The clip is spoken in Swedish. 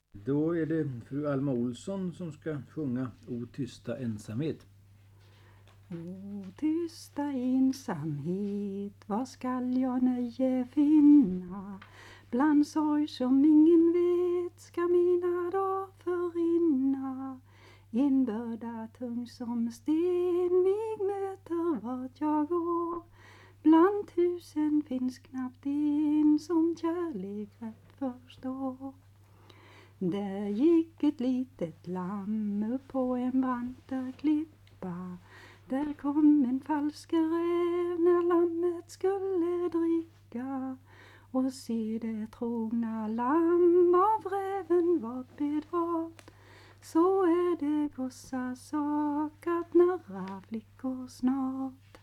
Då är det fru Alma Olsson som ska sjunga O tysta ensamhet. O tysta ensamhet, var skall jag nöje finna? Bland sorg som ingen vet ska mina dagar förrinna. En börda tung som sten mig möter vart jag går. Bland tusen finns knappt en som kärlek rätt förstår. Där gick ett litet lamm upp på en brant klippa. Där kom en falsk räv när lammet skulle dricka. Och se det trogna lamm av räven var bedrat. Så är det gossars sak att narra flickor snart.